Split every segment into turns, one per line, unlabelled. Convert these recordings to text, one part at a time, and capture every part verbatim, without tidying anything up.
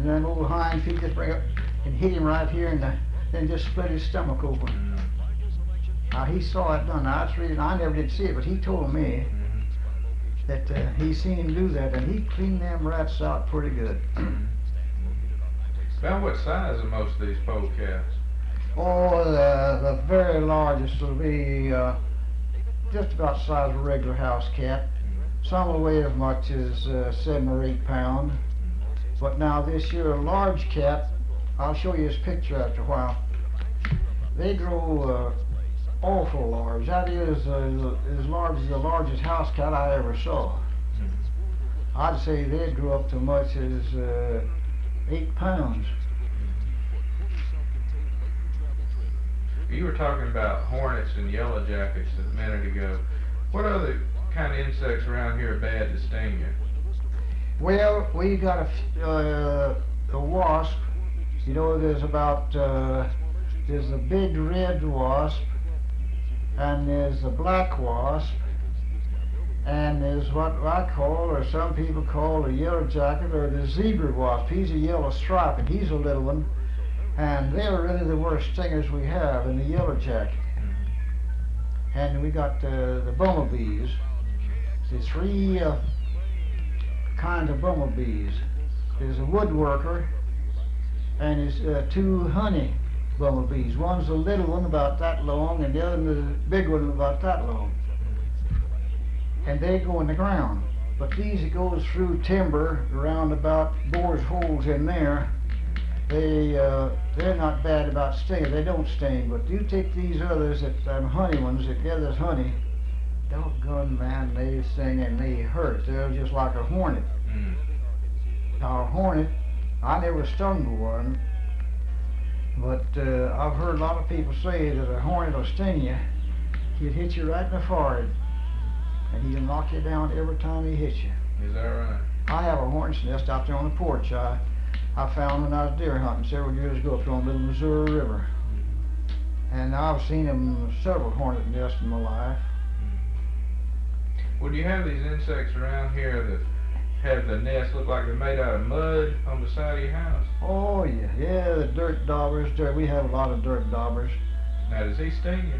and then old hind feet just bring up and hit him right here, and the, then just split his stomach open.
Mm-hmm.
Now he saw it done. Now that's reading. I never did see it, but he told me
Mm-hmm.
that uh, he seen him do that, and he cleaned them rats out pretty good.
Mm-hmm. About what size are most of these polecats?
Oh, the, the very largest will be uh, just about the size of a regular house cat. Some will weigh as much as uh, seven or eight pounds. But now this here large cat, I'll show you his picture after a while. They grow uh, awful large. That is uh, as large as the largest house cat I ever saw. I'd say they grew up to much as uh, eight pounds.
You were talking about hornets and yellow jackets a minute ago. What other kind of insects around here are bad to sting you?
Well, we got a, f- uh, a wasp. You know, there's about, uh, there's a big red wasp, and there's a black wasp, and there's what I call, or some people call, a yellow jacket, or the zebra wasp. He's a yellow stripe, and he's a little one, and they're really the worst stingers we have in the yellow jacket. And we got uh, the bumblebees. There's three uh, kinds of bumblebees. There's a woodworker, and there's uh, two honey bumblebees. One's a little one about that long, and the other is a big one about that long. And they go in the ground. But these that goes through timber around about bores holes in there, they uh, they're not bad about stinging. They don't sting. But you take these others, that um, honey ones that gathers honey, doggone man, they sting and they hurt. They're just like a hornet.
Mm.
Now a hornet, I never stung one, but uh, I've heard a lot of people say that a hornet will sting you. He'll hit you right in the forehead, and he'll knock you down every time he hits you.
Is that right?
I have a hornet's nest out there on the porch. I I found when I was deer hunting several years ago up there on the Little Missouri River, and I've seen them several hornet nests in my life.
Well, do you have these insects around here that have the nests look like they're made out of mud on the side of your house?
Oh yeah, yeah, the dirt daubers. Dirt, we have a lot of dirt daubers.
Now, does he sting you?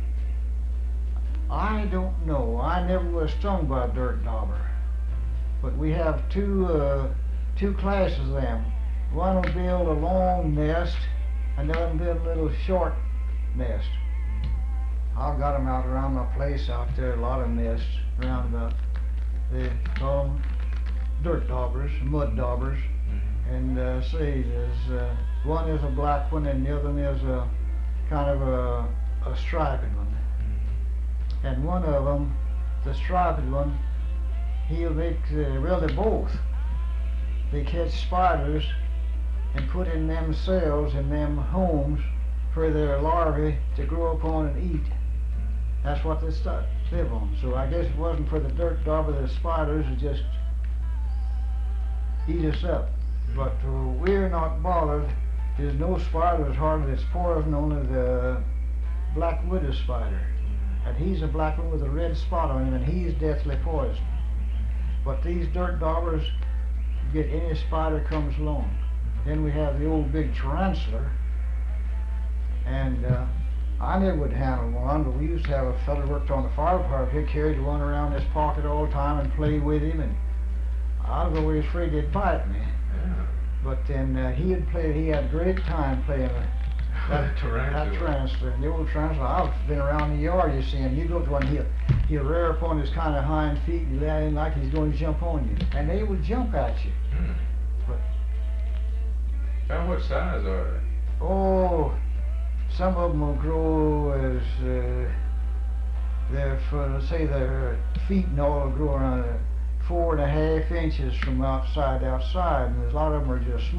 I don't know. I never was stung by a dirt dauber, but we have two uh, two classes of them. One will build a long nest, and the other will build a little short nest. I've got them out around my place out there, a lot of nests around about. They call them dirt daubers, mud daubers,
Mm-hmm.
and uh, see, there's uh, one is a black one, and the other one is a kind of a, a striped one.
Mm-hmm.
And one of them, the striped one, he'll make, uh, well, they're both. They catch spiders and put in them cells in them homes for their larvae to grow upon and eat. That's what they start, live on. So I guess it wasn't for the dirt dauber, the spiders would just eat us up. But uh, we're not bothered. There's no spiders hardly that's poison, only the black widow spider. And he's a black one with a red spot on him, and he's deathly poison. But these dirt daubers get any spider comes along. Then we have the old big tarantula, and uh, I never would handle one, but we used to have a fellow who worked on the fire department. He carried one around his pocket all the time and played with him, and I was always afraid he'd bite me.
Yeah.
But then uh, he had played. He had a great time playing with that
Tarantula.
That tarantula, the old tarantula. I've been around the yard, you see, and you go to one, he'll he'll rear upon his kind of hind feet and let in like he's going to jump on you, and they will jump at you.
Mm.
But
About what size are they?
oh, some of them will grow as uh, their, for, let's say their feet and all will grow around uh, four and a half inches from outside to outside, and a lot of them are just